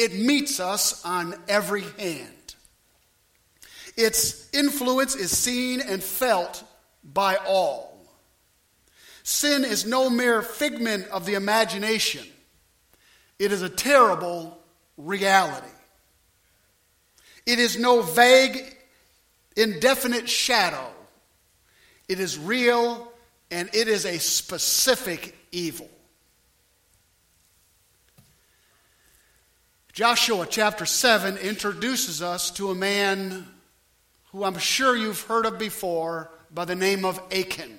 it meets us on every hand. Its influence is seen and felt by all. Sin is no mere figment of the imagination. It is a terrible reality. It is no vague, indefinite shadow. It is real, and it is a specific evil. Joshua chapter 7 introduces us to a man who I'm sure you've heard of before by the name of Achan.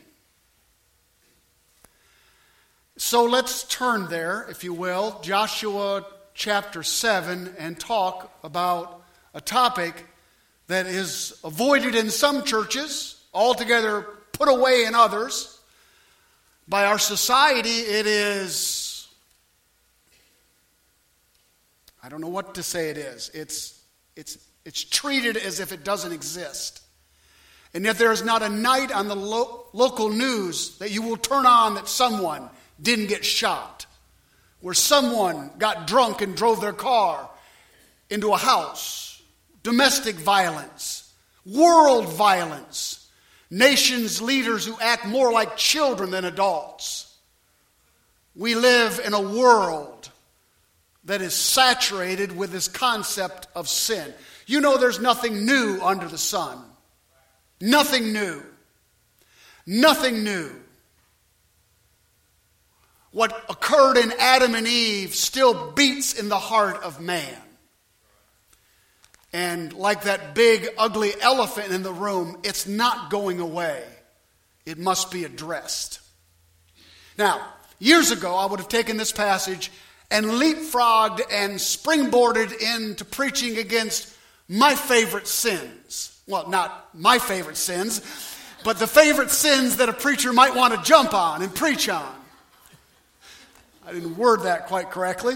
So let's turn there, if you will, Joshua chapter 7, and talk about a topic that is avoided in some churches, altogether put away in others. By our society, it is, I don't know what to say it is. It's treated as if it doesn't exist. And yet there is not a night on the local news that you will turn on that someone didn't get shot, where someone got drunk and drove their car into a house. Domestic violence, world violence, nations' leaders who act more like children than adults. We live in a world that is saturated with this concept of sin. You know there's nothing new under the sun. Nothing new. Nothing new. What occurred in Adam and Eve still beats in the heart of man. And like that big, ugly elephant in the room, it's not going away. It must be addressed. Now, years ago, I would have taken this passage and leapfrogged and springboarded into preaching against my favorite sins. Well, not my favorite sins, but the favorite sins that a preacher might want to jump on and preach on. I didn't word that quite correctly.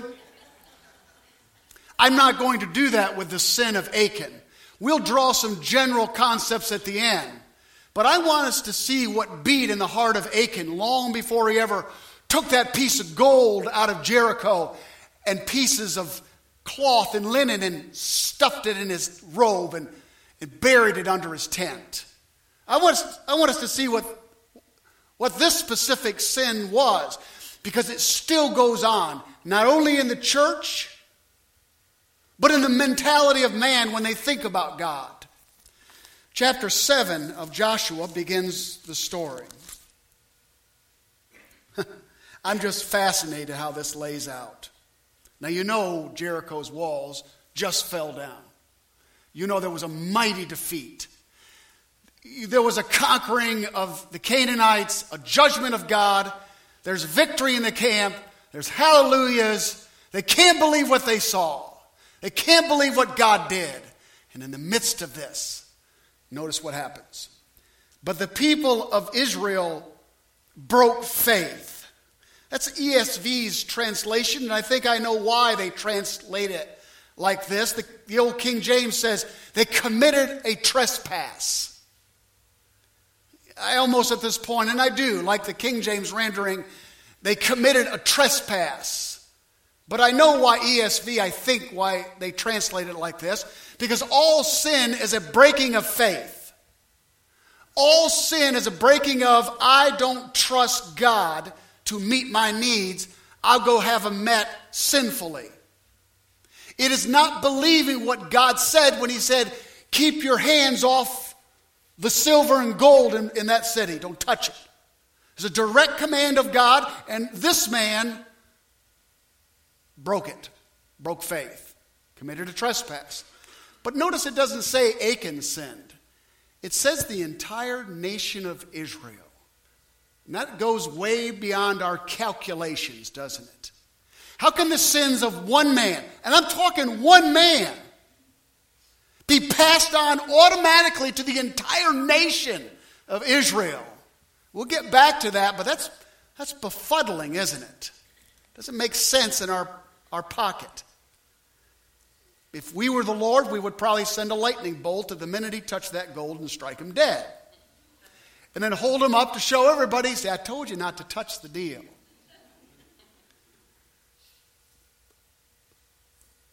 I'm not going to do that with the sin of Achan. We'll draw some general concepts at the end. But I want us to see what beat in the heart of Achan long before he ever took that piece of gold out of Jericho and pieces of cloth and linen and stuffed it in his robe and buried it under his tent. I want us to see what this specific sin was, because it still goes on, not only in the church, but in the mentality of man when they think about God. Chapter 7 of Joshua begins the story. I'm just fascinated how this lays out. Now you know Jericho's walls just fell down. You know there was a mighty defeat. There was a conquering of the Canaanites, a judgment of God. There's victory in the camp. There's hallelujahs. They can't believe what they saw. They can't believe what God did. And in the midst of this, notice what happens. But the people of Israel broke faith. That's ESV's translation, and I think I know why they translate it like this. The old King James says they committed a trespass. I almost at this point, and I do, like the King James rendering, they committed a trespass. But I know why ESV, I think why they translate it like this, because all sin is a breaking of faith. All sin is a breaking of, I don't trust God to meet my needs. I'll go have them met sinfully. It is not believing what God said when he said, keep your hands off the silver and gold in that city. Don't touch it. It's a direct command of God, and this man broke it, broke faith, committed a trespass. But notice it doesn't say Achan sinned. It says the entire nation of Israel. And that goes way beyond our calculations, doesn't it? How can the sins of one man, and I'm talking one man, be passed on automatically to the entire nation of Israel? We'll get back to that, but that's befuddling, isn't it? Doesn't make sense in our pocket. If we were the Lord, we would probably send a lightning bolt at the minute he touched that gold and strike him dead. And then hold him up to show everybody, say, I told you not to touch the deal.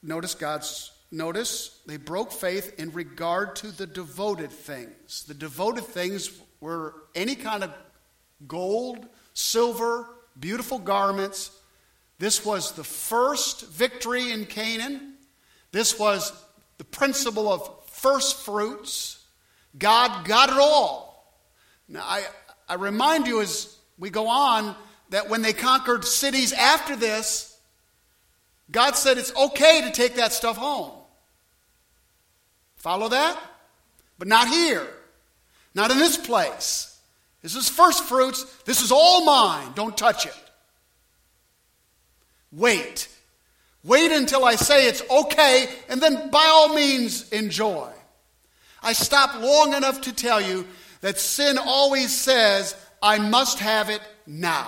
Notice they broke faith in regard to the devoted things. The devoted things were any kind of gold, silver, beautiful garments. This was the first victory in Canaan. This was the principle of first fruits. God got it all. Now, I remind you as we go on that when they conquered cities after this, God said it's okay to take that stuff home. Follow that? But not here. Not in this place. This is first fruits. This is all mine. Don't touch it. Wait. Wait until I say it's okay, and then by all means enjoy. I stopped long enough to tell you that sin always says, I must have it now.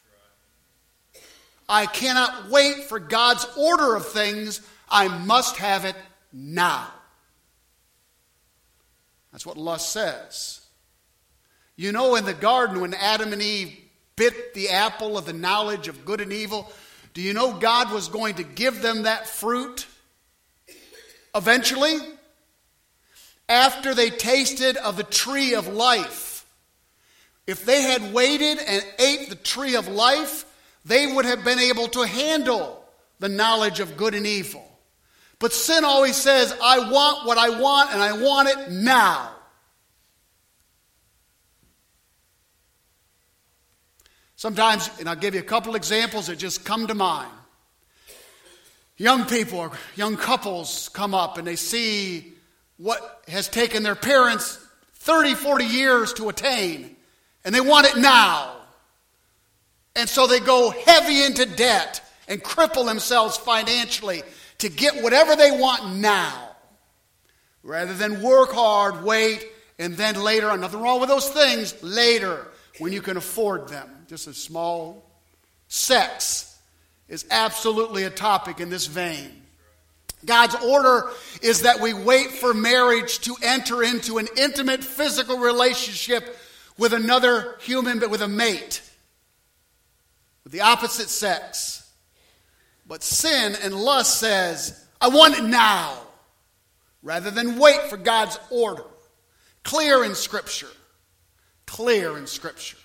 I cannot wait for God's order of things. I must have it now. That's what lust says. You know, in the garden when Adam and Eve bit the apple of the knowledge of good and evil, do you know God was going to give them that fruit eventually? After they tasted of the tree of life. If they had waited and ate the tree of life, they would have been able to handle the knowledge of good and evil. But sin always says, I want what I want, and I want it now. Sometimes, and I'll give you a couple examples that just come to mind. Young people or young couples come up and they see what has taken their parents 30, 40 years to attain, and they want it now. And so they go heavy into debt and cripple themselves financially to get whatever they want now. Rather than work hard, wait, and then later on. Nothing wrong with those things. Later, when you can afford them. Just a small sex is absolutely a topic in this vein. God's order is that we wait for marriage to enter into an intimate physical relationship with another human, but with a mate, with the opposite sex. But sin and lust says, I want it now, rather than wait for God's order. Clear in Scripture. Clear in Scripture.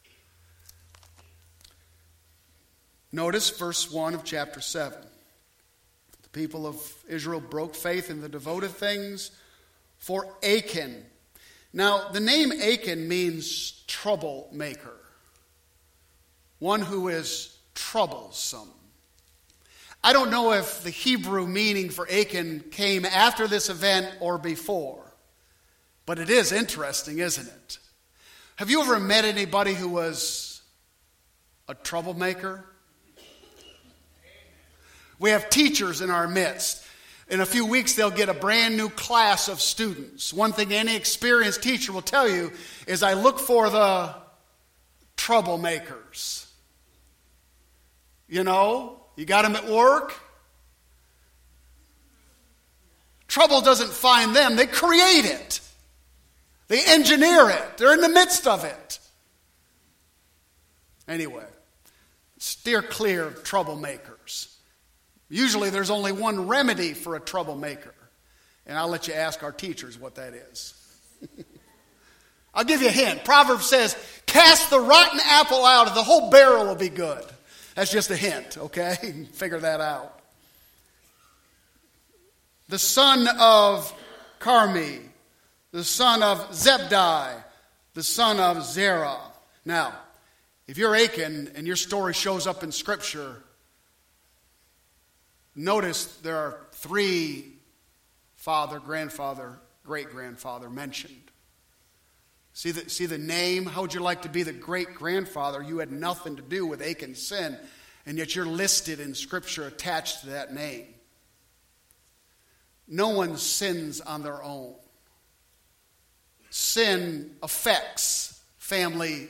Notice verse 1 of chapter 7. The people of Israel broke faith in the devoted things for Achan. Now, the name Achan means troublemaker. One who is troublesome. I don't know if the Hebrew meaning for Achan came after this event or before. But it is interesting, isn't it? Have you ever met anybody who was a troublemaker? We have teachers in our midst. In a few weeks, they'll get a brand new class of students. One thing any experienced teacher will tell you is I look for the troublemakers. You know, you got them at work. Trouble doesn't find them. They create it. They engineer it. They're in the midst of it. Anyway, steer clear of troublemakers. Usually there's only one remedy for a troublemaker. And I'll let you ask our teachers what that is. I'll give you a hint. Proverbs says, cast the rotten apple out and the whole barrel will be good. That's just a hint, okay? You can figure that out. The son of Carmi, the son of Zebdi, the son of Zerah. Now, if you're Achan and your story shows up in Scripture, notice there are 3 father, grandfather, great-grandfather mentioned. See the name? How would you like to be the great-grandfather? You had nothing to do with Achan's sin, and yet you're listed in Scripture attached to that name. No one sins on their own. Sin affects family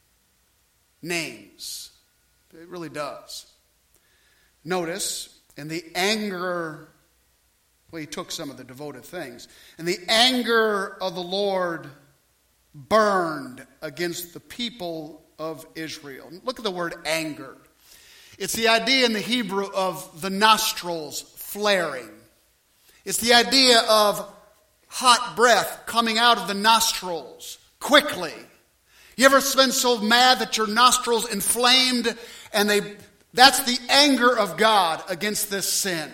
names. It really does. Notice, in the anger, well, he took some of the devoted things. And the anger of the Lord burned against the people of Israel. Look at the word anger. It's the idea in the Hebrew of the nostrils flaring. It's the idea of hot breath coming out of the nostrils quickly. You ever been so mad that your nostrils inflamed and that's the anger of God against this sin.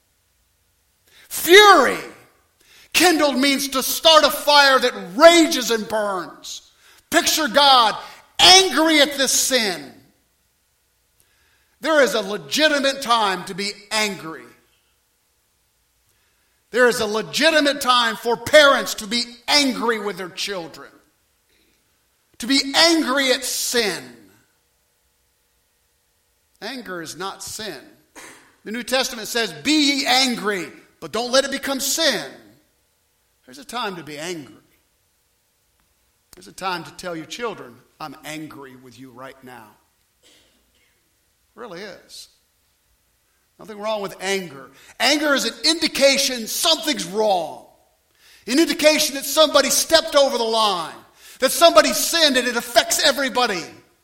Fury kindled means to start a fire that rages and burns. Picture God angry at this sin. There is a legitimate time to be angry. There is a legitimate time for parents to be angry with their children. To be angry at sin. Anger is not sin. The New Testament says, be ye angry, but don't let it become sin. There's a time to be angry. There's a time to tell your children, I'm angry with you right now. It really is. Nothing wrong with anger. Anger is an indication something's wrong. An indication that somebody stepped over the line. That somebody sinned and it affects everybody.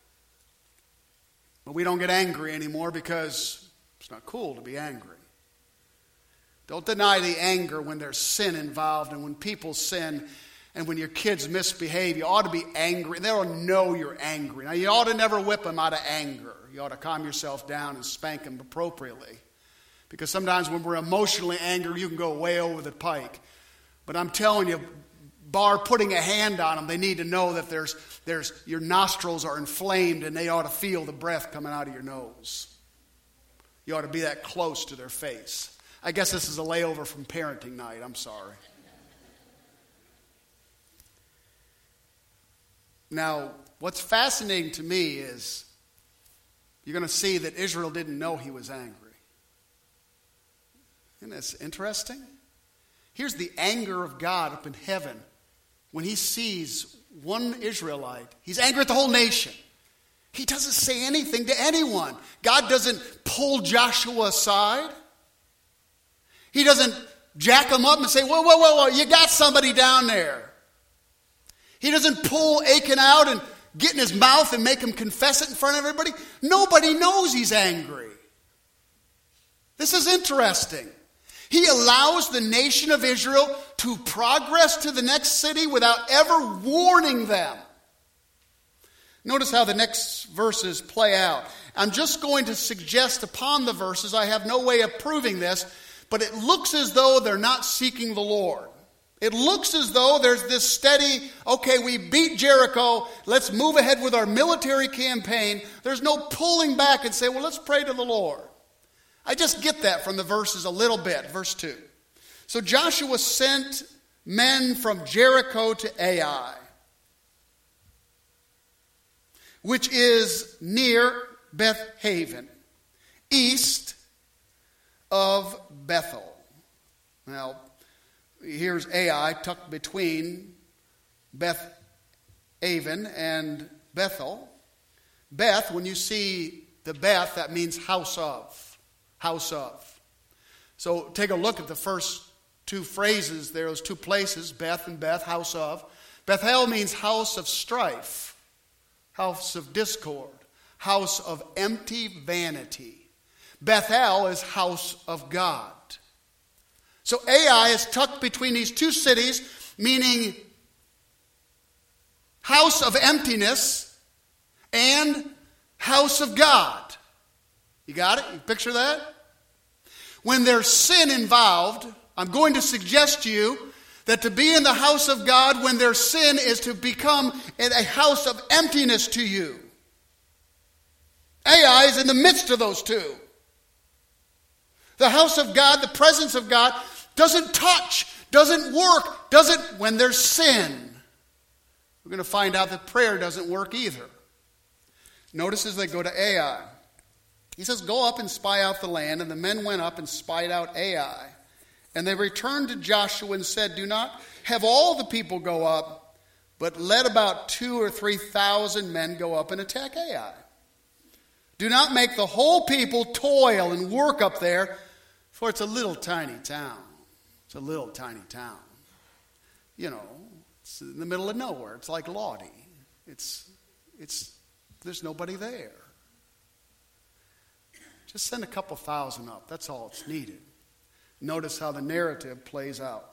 But we don't get angry anymore because it's not cool to be angry. Don't deny the anger when there's sin involved and when people sin and when your kids misbehave. You ought to be angry. They ought to know you're angry. Now, you ought to never whip them out of anger. You ought to calm yourself down and spank them appropriately. Because sometimes when we're emotionally angry, you can go way over the pike. But I'm telling you, bar putting a hand on them, they need to know that there's your nostrils are inflamed and they ought to feel the breath coming out of your nose. You ought to be that close to their face. I guess this is a layover from parenting night. I'm sorry. Now, what's fascinating to me is you're going to see that Israel didn't know he was angry. Isn't this interesting? Here's the anger of God up in heaven. When he sees one Israelite, he's angry at the whole nation. He doesn't say anything to anyone. God doesn't pull Joshua aside. He doesn't jack him up and say, whoa, you got somebody down there. He doesn't pull Achan out and get in his mouth and make him confess it in front of everybody. Nobody knows he's angry. This is interesting. He allows the nation of Israel to progress to the next city without ever warning them. Notice how the next verses play out. I'm just going to suggest upon the verses, I have no way of proving this, but it looks as though they're not seeking the Lord. It looks as though there's this steady, okay, we beat Jericho, let's move ahead with our military campaign. There's no pulling back and say, well, let's pray to the Lord. I just get that from the verses a little bit. Verse 2. So Joshua sent men from Jericho to Ai, which is near Beth Haven, east of Bethel. Now, here's Ai tucked between Beth Haven and Bethel. Beth, when you see the Beth, that means house of. House of. So take a look at the first two phrases there, those two places, Beth and Beth, house of. Bethel means house of strife, house of discord, house of empty vanity. Bethel is house of God. So Ai is tucked between these two cities, meaning house of emptiness and house of God. You got it? You picture that? When there's sin involved, I'm going to suggest to you that to be in the house of God when there's sin is to become a house of emptiness to you. Ai is in the midst of those two. The house of God, the presence of God, doesn't touch, doesn't work, doesn't when there's sin. We're going to find out that prayer doesn't work either. Notice as they go to Ai. He says, go up and spy out the land. And the men went up and spied out Ai. And they returned to Joshua and said, do not have all the people go up, but let about 2,000 or 3,000 men go up and attack Ai. Do not make the whole people toil and work up there, for it's a little tiny town. It's a little tiny town. You know, it's in the middle of nowhere. It's like Lodi. There's nobody there. Just send a couple thousand up. That's all it's needed. Notice how the narrative plays out.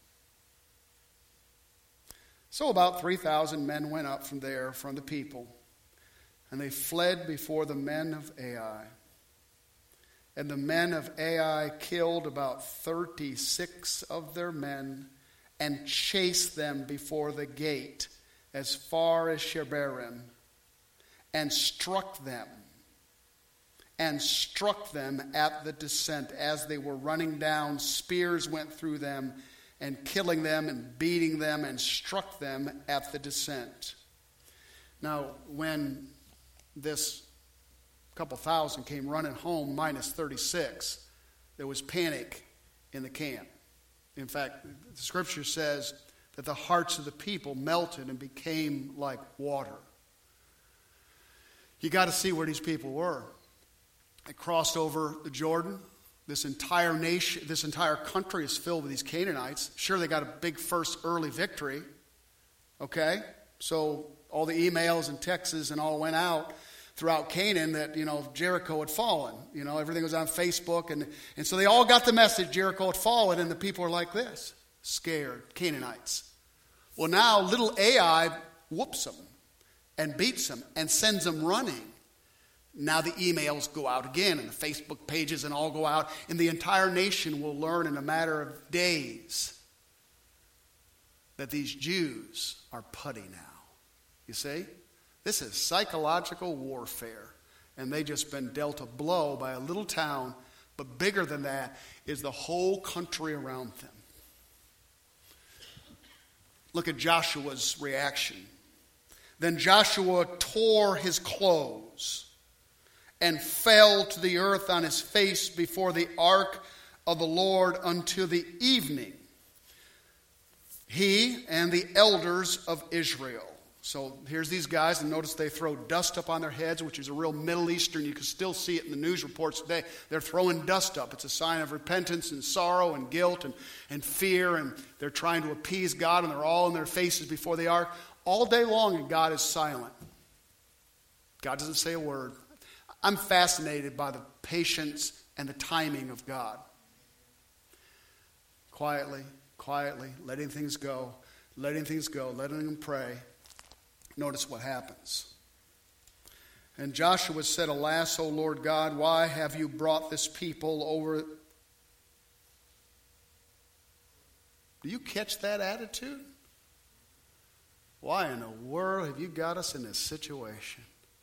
So about 3,000 men went up from there, from the people, and they fled before the men of Ai. And the men of Ai killed about 36 of their men and chased them before the gate as far as Shebarim, and struck them at the descent. As they were running down, spears went through them, and killing them and beating them, and struck them at the descent. Now, when this couple thousand came running home minus 36, there was panic in the camp. In fact, the scripture says that the hearts of the people melted and became like water. You got to see where these people were. They crossed over the Jordan. This entire nation, this entire country is filled with these Canaanites. Sure, they got a big first early victory. Okay? So all the emails and texts and all went out throughout Canaan that, Jericho had fallen. Everything was on Facebook. And so they all got the message Jericho had fallen, and the people are like this, scared, Canaanites. Well, now little Ai whoops them and beats them and sends them running. Now the emails go out again, and the Facebook pages and all go out, and the entire nation will learn in a matter of days that these Jews are putty now. You see? This is psychological warfare, and they just been dealt a blow by a little town, but bigger than that is the whole country around them. Look at Joshua's reaction. Then Joshua tore his clothes and fell to the earth on his face before the ark of the Lord until the evening, he and the elders of Israel. So here's these guys, and notice they throw dust up on their heads, which is a real Middle Eastern. You can still see it in the news reports today. They're throwing dust up. It's a sign of repentance and sorrow and guilt and fear, and they're trying to appease God, and they're all in their faces before the ark all day long, and God is silent. God doesn't say a word. I'm fascinated by the patience and the timing of God. Quietly, letting things go, letting them pray. Notice what happens. And Joshua said, "Alas, O Lord God, why have you brought this people over?" Do you catch that attitude? Why in the world have you got us in this situation?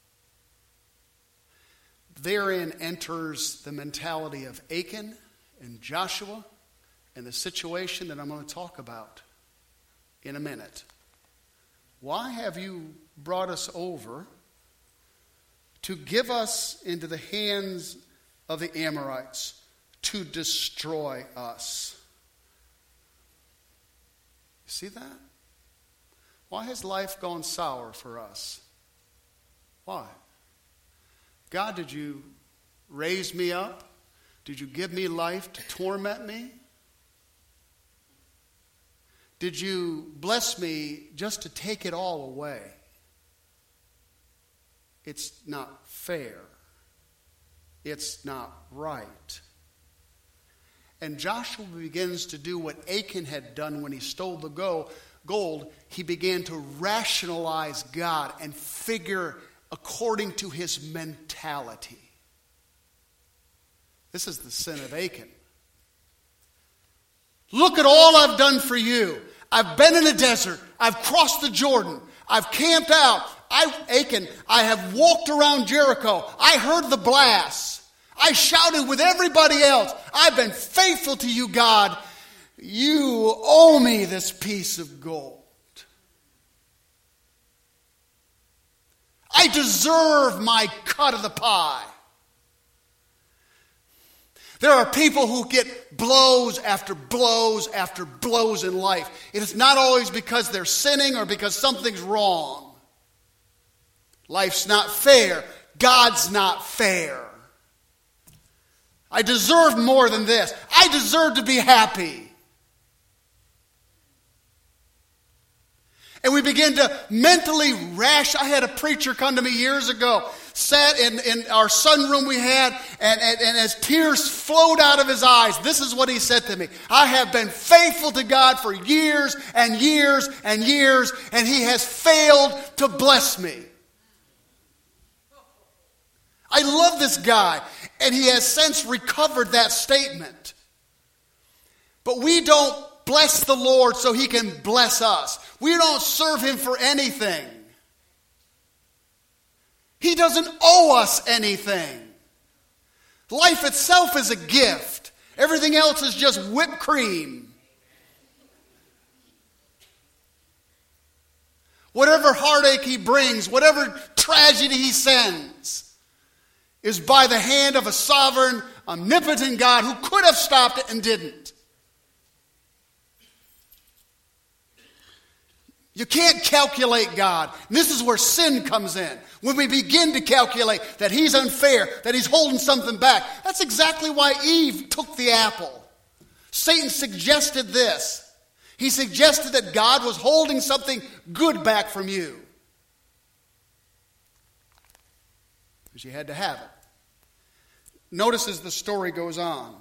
Therein enters the mentality of Achan and Joshua and the situation that I'm going to talk about in a minute. Why have you brought us over to give us into the hands of the Amorites to destroy us? You see that? Why has life gone sour for us? Why? God, did you raise me up? Did you give me life to torment me? Did you bless me just to take it all away? It's not fair. It's not right. And Joshua begins to do what Achan had done when he stole the gold. He began to rationalize God and figure according to his mentality. This is the sin of Achan. Look at all I've done for you. I've been in the desert. I've crossed the Jordan. I've camped out. Achan, I have walked around Jericho. I heard the blasts. I shouted with everybody else. I've been faithful to you, God. You owe me this piece of gold. I deserve my cut of the pie. There are people who get blows after blows after blows in life. It is not always because they're sinning or because something's wrong. Life's not fair. God's not fair. I deserve more than this. I deserve to be happy. And we begin to mentally I had a preacher come to me years ago sat in our sunroom we had, and as tears flowed out of his eyes, this is what he said to me. I have been faithful to God for years and years and years, and he has failed to bless me. I love this guy, and he has since recovered that statement. But we don't bless the Lord so he can bless us. We don't serve him for anything. He doesn't owe us anything. Life itself is a gift. Everything else is just whipped cream. Whatever heartache he brings, whatever tragedy he sends, is by the hand of a sovereign, omnipotent God who could have stopped it and didn't. You can't calculate God. And this is where sin comes in. When we begin to calculate that he's unfair, that he's holding something back. That's exactly why Eve took the apple. Satan suggested this. He suggested that God was holding something good back from you. Because you had to have it. Notice as the story goes on.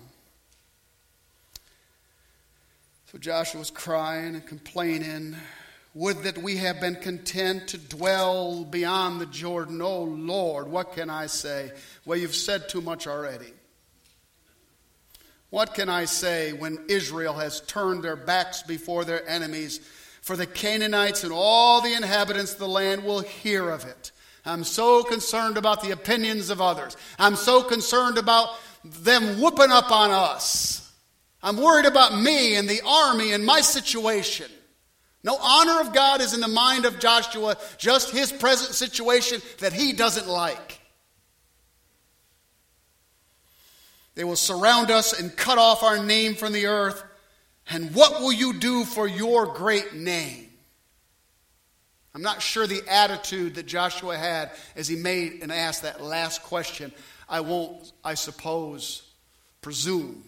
So Joshua's crying and complaining. Would that we have been content to dwell beyond the Jordan. Oh, Lord, what can I say? Well, you've said too much already. What can I say when Israel has turned their backs before their enemies? For the Canaanites and all the inhabitants of the land will hear of it. I'm so concerned about the opinions of others. I'm so concerned about them whooping up on us. I'm worried about me and the army and my situation. No honor of God is in the mind of Joshua, just his present situation that he doesn't like. They will surround us and cut off our name from the earth. And what will you do for your great name? I'm not sure the attitude that Joshua had as he made and asked that last question. I won't, I suppose, presume.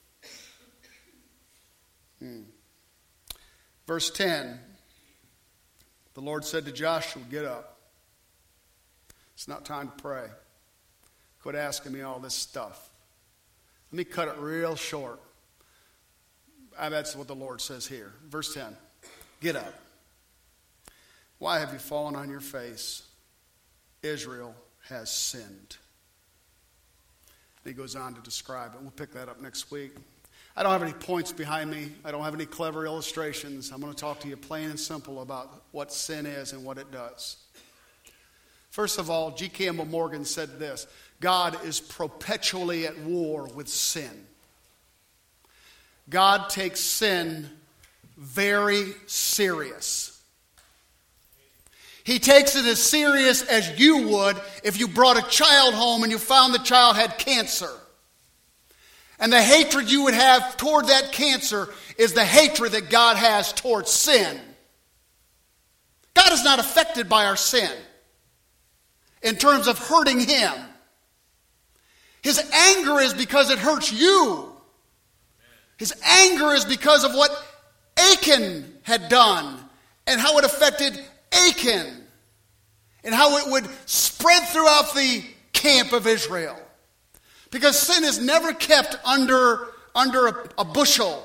Verse 10, the Lord said to Joshua, get up. It's not time to pray. Quit asking me all this stuff. Let me cut it real short. That's what the Lord says here. Verse 10, get up. Why have you fallen on your face? Israel has sinned. He goes on to describe it. We'll pick that up next week. I don't have any points behind me. I don't have any clever illustrations. I'm going to talk to you plain and simple about what sin is and what it does. First of all, G. Campbell Morgan said this: God is perpetually at war with sin. God takes sin very serious. He takes it as serious as you would if you brought a child home and you found the child had cancer. And the hatred you would have toward that cancer is the hatred that God has towards sin. God is not affected by our sin in terms of hurting him. His anger is because it hurts you. His anger is because of what Achan had done and how it affected Achan and how it would spread throughout the camp of Israel. Because sin is never kept under a bushel.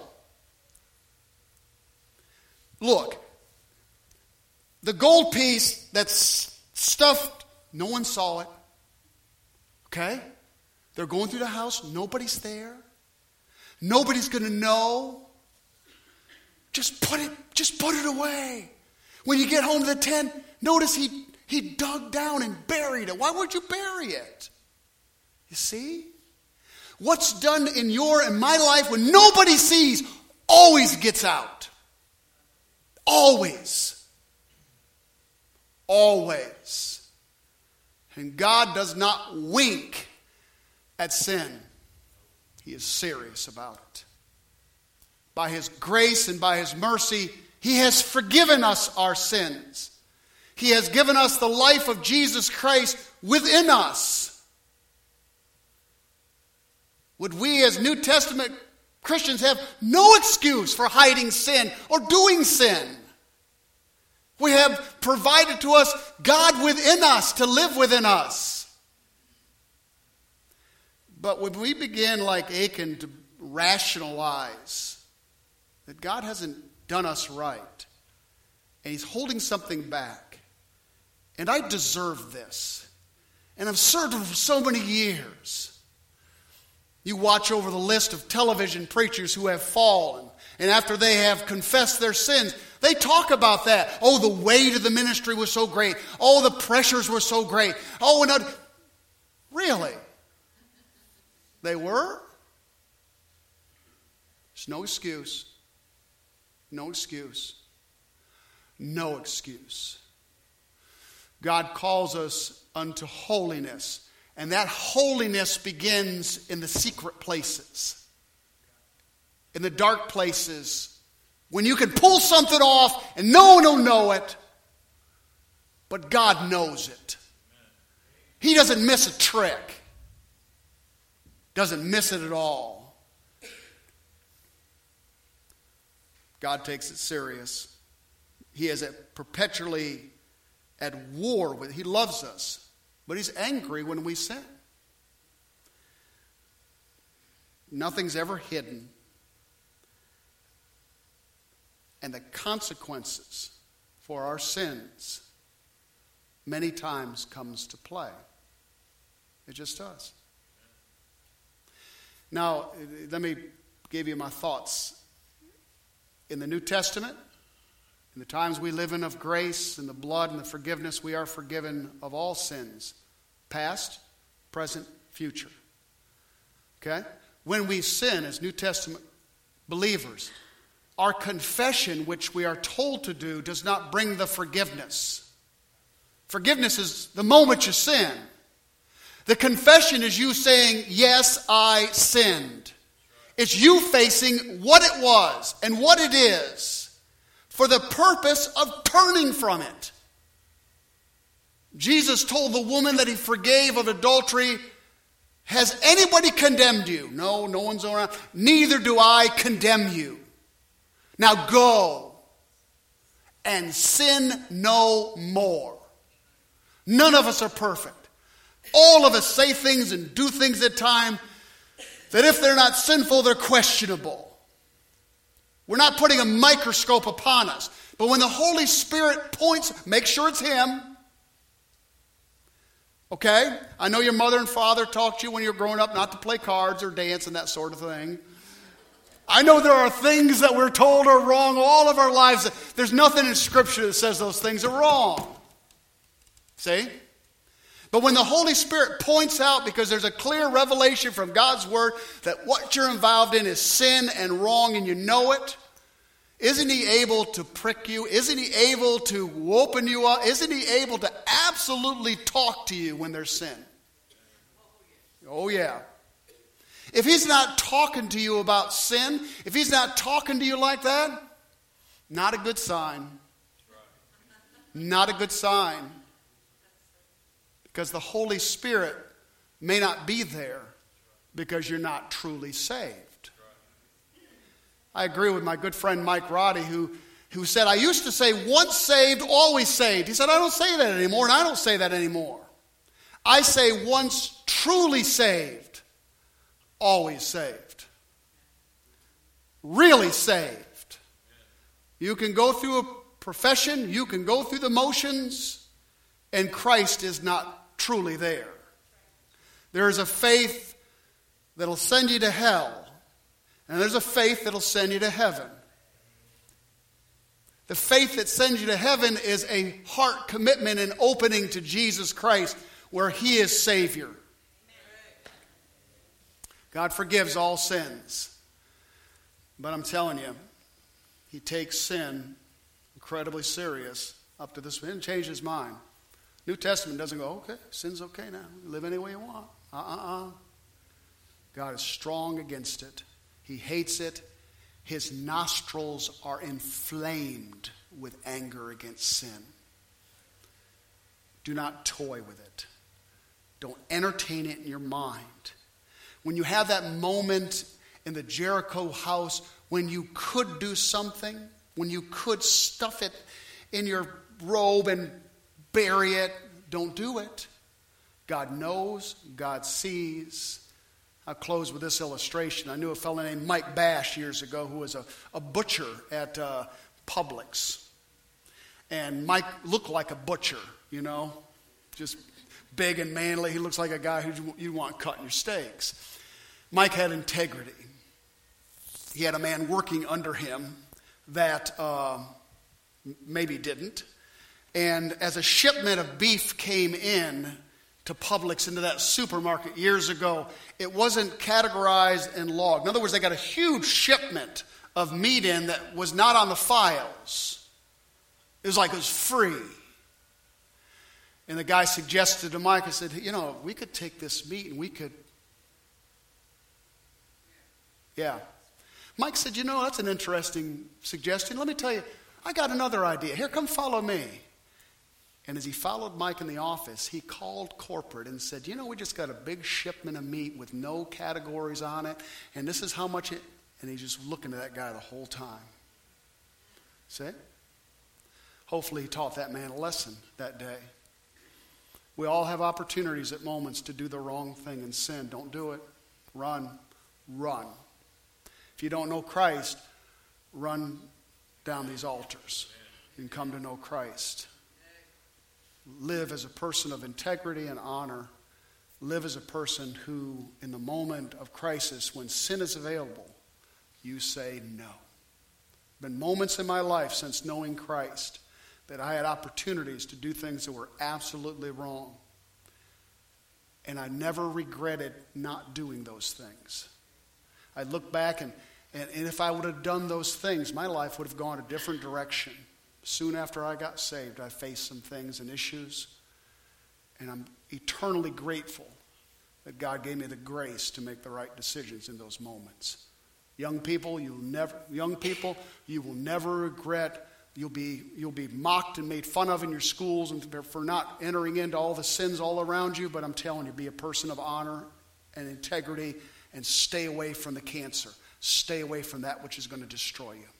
Look, the gold piece that's stuffed, no one saw it. Okay? They're going through the house, nobody's there. Nobody's going to know. Just put it away. When you get home to the tent, notice he dug down and buried it. Why would you bury it? You see? What's done in your and my life when nobody sees always gets out. Always. Always. And God does not wink at sin. He is serious about it. By his grace and by his mercy, he has forgiven us our sins. He has given us the life of Jesus Christ within us. Would we as New Testament Christians have no excuse for hiding sin or doing sin? We have provided to us God within us to live within us. But when we begin, like Achan, to rationalize that God hasn't done us right, and he's holding something back, and I deserve this, and I've served him for so many years. You watch over the list of television preachers who have fallen, and after they have confessed their sins, they talk about that. Oh, the weight of the ministry was so great. Oh, the pressures were so great. Oh, and really? They were? There's no excuse. No excuse. No excuse. God calls us unto holiness, and that holiness begins in the secret places, in the dark places, when you can pull something off and no one will know it, but God knows it. He doesn't miss a trick. Doesn't miss it at all. God takes it serious. He is perpetually at war with. He loves us, but he's angry when we sin. Nothing's ever hidden. And the consequences for our sins many times comes to play. It just does. Now, let me give you my thoughts. In the New Testament, in the times we live in of grace and the blood and the forgiveness, we are forgiven of all sins, past, present, future. Okay? When we sin as New Testament believers, our confession, which we are told to do, does not bring the forgiveness. Forgiveness is the moment you sin. The confession is you saying, yes, I sinned. It's you facing what it was and what it is for the purpose of turning from it. Jesus told the woman that he forgave of adultery, has anybody condemned you? No, no one's around. Neither do I condemn you. Now go and sin no more. None of us are perfect. All of us say things and do things at times that if they're not sinful, they're questionable. We're not putting a microscope upon us. But when the Holy Spirit points, make sure it's him. Okay? I know your mother and father taught you when you were growing up not to play cards or dance and that sort of thing. I know there are things that we're told are wrong all of our lives. There's nothing in Scripture that says those things are wrong. See? But when the Holy Spirit points out, because there's a clear revelation from God's Word that what you're involved in is sin and wrong and you know it, isn't he able to prick you? Isn't he able to open you up? Isn't he able to absolutely talk to you when there's sin? Oh yeah. If he's not talking to you about sin, if he's not talking to you like that, not a good sign. Not a good sign. Because the Holy Spirit may not be there because you're not truly saved. I agree with my good friend Mike Roddy who said, I used to say once saved, always saved. He said, I don't say that anymore, and I don't say that anymore. I say once truly saved, always saved. Really saved. You can go through a profession, you can go through the motions, and Christ is not truly there. There is a faith that'll send you to hell, and there's a faith that'll send you to heaven. The faith that sends you to heaven is a heart commitment and opening to Jesus Christ, where he is Savior. God forgives all sins. But I'm telling you, he takes sin incredibly serious up to this point. He didn't change his mind. New Testament doesn't go, okay, sin's okay now. Live any way you want. God is strong against it. He hates it. His nostrils are inflamed with anger against sin. Do not toy with it. Don't entertain it in your mind. When you have that moment in the Jericho house when you could do something, when you could stuff it in your robe and bury it, don't do it. God knows, God sees. I'll close with this illustration. I knew a fellow named Mike Bash years ago who was a butcher at Publix. And Mike looked like a butcher, you know, just big and manly. He looks like a guy who you want cutting your steaks. Mike had integrity. He had a man working under him that maybe didn't. And as a shipment of beef came in to Publix, into that supermarket years ago, it wasn't categorized and logged. In other words, they got a huge shipment of meat in that was not on the files. It was like it was free. And the guy suggested to Mike, I said, you know, we could take this meat and we could... Yeah. Mike said, you know, that's an interesting suggestion. Let me tell you, I got another idea. Here, come follow me. And as he followed Mike in the office, he called corporate and said, you know, we just got a big shipment of meat with no categories on it, and this is how much it... And he's just looking at that guy the whole time. See? Hopefully he taught that man a lesson that day. We all have opportunities at moments to do the wrong thing and sin. Don't do it. Run. Run. If you don't know Christ, run down these altars and come to know Christ. Live as a person of integrity and honor. Live as a person who, in the moment of crisis, when sin is available, you say no. There have been moments in my life since knowing Christ that I had opportunities to do things that were absolutely wrong. And I never regretted not doing those things. I look back and if I would have done those things, my life would have gone a different direction. Soon after I got saved, I faced some things and issues. And I'm eternally grateful that God gave me the grace to make the right decisions in those moments. Young people, you will never regret. You'll be mocked and made fun of in your schools and for not entering into all the sins all around you. But I'm telling you, be a person of honor and integrity and stay away from the cancer. Stay away from that which is going to destroy you.